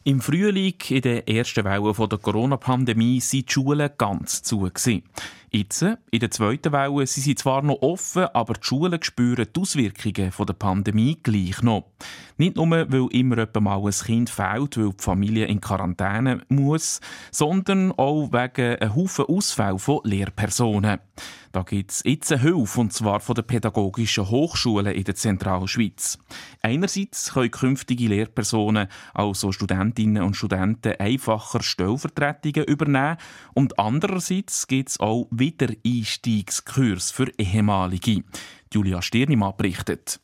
Im Frühling, in der ersten Welle der Corona-Pandemie, waren die Schulen ganz zu. Jetzt, in der zweiten Welle, sind sie zwar noch offen, aber die Schulen spüren die Auswirkungen der Pandemie gleich noch. Nicht nur, weil immer etwa mal ein Kind fehlt, weil die Familie in Quarantäne muss, sondern auch wegen einem Haufen Ausfälle von Lehrpersonen. Da gibt es jetzt eine Hilfe, und zwar von den pädagogischen Hochschulen in der Zentralschweiz. Einerseits können künftige Lehrpersonen, also Studentinnen und Studenten, einfacher Stellvertretungen übernehmen und andererseits gibt es auch Wiedereinstiegskurse für Ehemalige. Julia Stirnimann berichtet.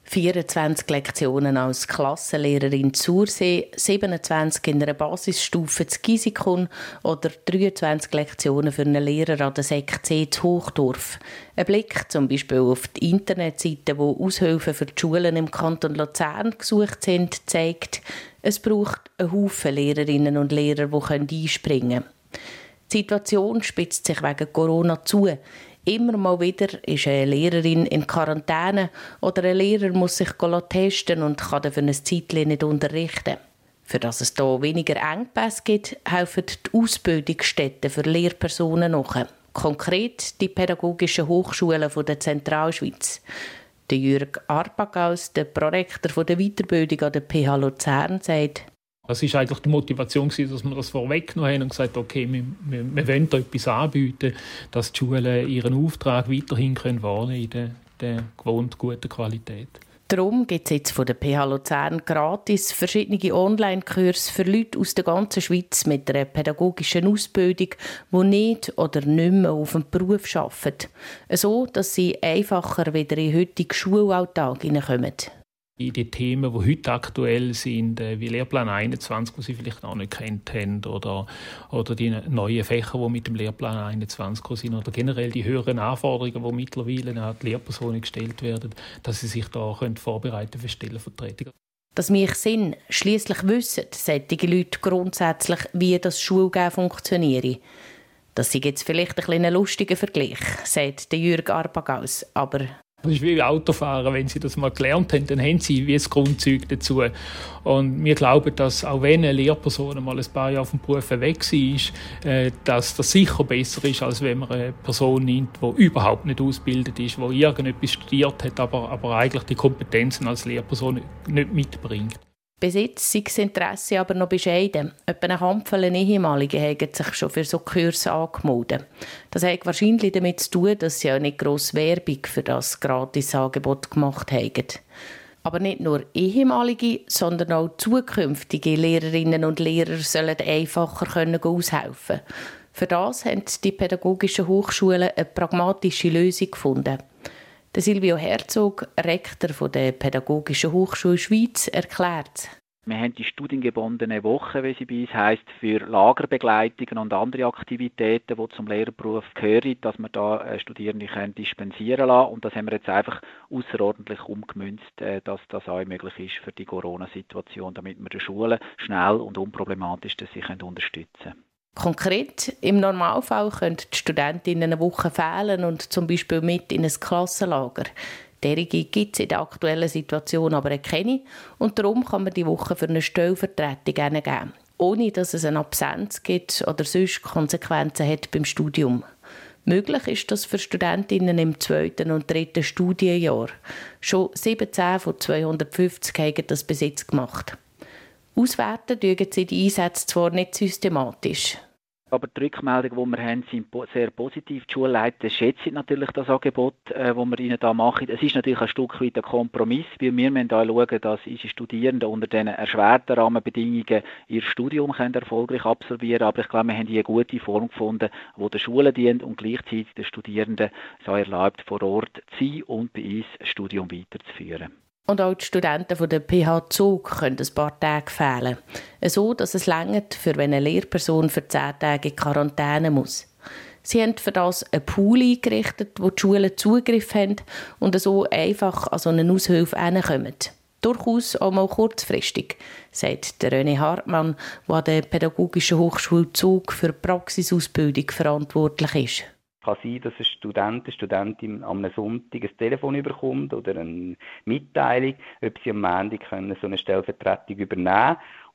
24 Lektionen als Klassenlehrerin Sursee, 27 in einer Basisstufe zu Gisikon oder 23 Lektionen für einen Lehrer an der Sek C zu Hochdorf. Ein Blick zum Beispiel auf die Internetseite, wo Aushilfen für die Schulen im Kanton Luzern gesucht sind, zeigt, es braucht einen Haufen Lehrerinnen und Lehrer, die einspringen können. Die Situation spitzt sich wegen Corona zu. Immer mal wieder ist eine Lehrerin in Quarantäne oder ein Lehrer muss sich testen und kann dann für ein Zeitchen nicht unterrichten. Für dass es hier weniger Engpässe gibt, helfen die Ausbildungsstätten für Lehrpersonen nach. Konkret die pädagogischen Hochschulen der Zentralschweiz. Der Jürg Arbagaus, der Prorektor der Weiterbildung an der PH Luzern, sagt: Das war eigentlich die Motivation, dass wir das vorweggenommen haben und gesagt haben, okay, wir wollen da etwas anbieten, dass die Schulen ihren Auftrag weiterhin wahrnehmen können in der gewohnt guten Qualität. Darum gibt es jetzt von der PH Luzern gratis verschiedene Online-Kurse für Leute aus der ganzen Schweiz mit einer pädagogischen Ausbildung, die nicht oder nicht mehr auf dem Beruf arbeiten. So, dass sie einfacher wieder in den heutigen Schulalltag hineinkommen. Die Themen, die heute aktuell sind, wie Lehrplan 21, die Sie vielleicht noch nicht kennt haben, oder die neuen Fächer, die mit dem Lehrplan 21 sind, oder generell die höheren Anforderungen, die mittlerweile an die Lehrpersonen gestellt werden, dass sie sich da vorbereiten für Stellenvertretung. Dass wir Sinn schliesslich wissen, solche Leute grundsätzlich, wie das Schulgehen funktioniert. Das ist jetzt vielleicht ein lustiger Vergleich, sagt der Jürg Arbagaus, aber das ist wie Autofahren. Wenn Sie das mal gelernt haben, dann haben Sie wie das Grundzeug dazu. Und wir glauben, dass auch wenn eine Lehrperson mal ein paar Jahre vom Beruf weg war, dass das sicher besser ist, als wenn man eine Person nimmt, die überhaupt nicht ausgebildet ist, die irgendetwas studiert hat, aber eigentlich die Kompetenzen als Lehrperson nicht mitbringt. Bis jetzt sei das Interesse aber noch bescheiden. Etwa eine Handvoll Ehemalige haben sich schon für so Kurse angemeldet. Das hat wahrscheinlich damit zu tun, dass sie auch nicht grosse Werbung für das Gratisangebot gemacht haben. Aber nicht nur Ehemalige, sondern auch zukünftige Lehrerinnen und Lehrer sollen einfacher aushelfen können. Für das haben die pädagogischen Hochschulen eine pragmatische Lösung gefunden. Der Silvio Herzog, Rektor der Pädagogischen Hochschule Schweiz, erklärt: Wir haben die studiengebundene Woche, wie sie bei uns heisst, für Lagerbegleitungen und andere Aktivitäten, die zum Lehrberuf gehören, dass wir da Studierende dispensieren lassen. Und das haben wir jetzt einfach außerordentlich umgemünzt, dass das auch möglich ist für die Corona-Situation, damit wir die Schulen schnell und unproblematisch sich unterstützen können. Konkret, im Normalfall können die Studentinnen eine Woche fehlen und zum Beispiel mit in ein Klassenlager. Derige gibt es in der aktuellen Situation aber keine und darum kann man die Woche für eine Stellvertretung geben, ohne dass es eine Absenz gibt oder sonst Konsequenzen hat beim Studium. Möglich ist das für Studentinnen im 2. und 3. Studienjahr. Schon 17 von 250 haben das bis jetzt gemacht. Auswerten tun sie die Einsätze zwar nicht systematisch. Aber die Rückmeldungen, die wir haben, sind sehr positiv. Die Schulleiter schätzen natürlich das Angebot, das wir ihnen da machen. Es ist natürlich ein Stück weit ein Kompromiss, weil wir müssen da schauen, dass unsere Studierenden unter diesen erschwerten Rahmenbedingungen ihr Studium erfolgreich absolvieren können. Aber ich glaube, wir haben hier eine gute Form gefunden, die der Schule dient und gleichzeitig den Studierenden so erlaubt, vor Ort zu sein und bei uns das Studium weiterzuführen. Und auch die Studenten von der PH Zug können ein paar Tage fehlen. So, dass es reicht, für wenn eine Lehrperson für 10 Tage in Quarantäne muss. Sie haben für das einen Pool eingerichtet, wo die Schulen Zugriff haben und so einfach an so eine Aushilfe herankommen. Durchaus auch mal kurzfristig, sagt der René Hartmann, der an der Pädagogischen Hochschule Zug für Praxisausbildung verantwortlich ist. Es kann sein, dass eine Studentin am Sonntag ein Telefon bekommt oder eine Mitteilung, ob sie am Montag so eine Stellvertretung übernehmen können.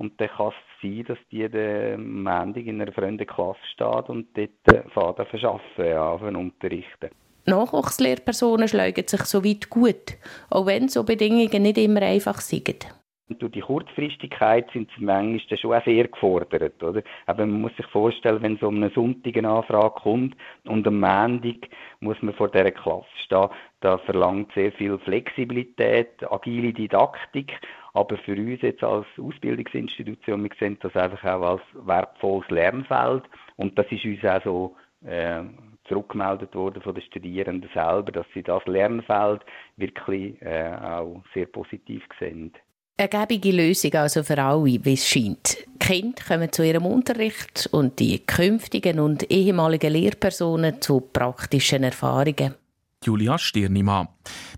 Und dann kann es sein, dass die am Montag in einer fremden Klasse steht und dort Faden verschaffen, anfangen unterrichten. Nachwuchslehrpersonen schlagen sich soweit gut, auch wenn so Bedingungen nicht immer einfach sind. Durch die Kurzfristigkeit sind sie manchmal schon auch sehr gefordert. Oder? Aber man muss sich vorstellen, wenn so um Sonntag eine Anfrage kommt und am Montag muss man vor dieser Klasse stehen, da verlangt sehr viel Flexibilität, agile Didaktik. Aber für uns jetzt als Ausbildungsinstitution, wir sehen das einfach auch als wertvolles Lernfeld. Und das ist uns auch so zurückgemeldet worden von den Studierenden selber, dass sie das Lernfeld wirklich auch sehr positiv sehen. Eine gäbige Lösung also für alle, wie es scheint. Die Kinder kommen zu ihrem Unterricht und die künftigen und ehemaligen Lehrpersonen zu praktischen Erfahrungen. Julia Stirnimann.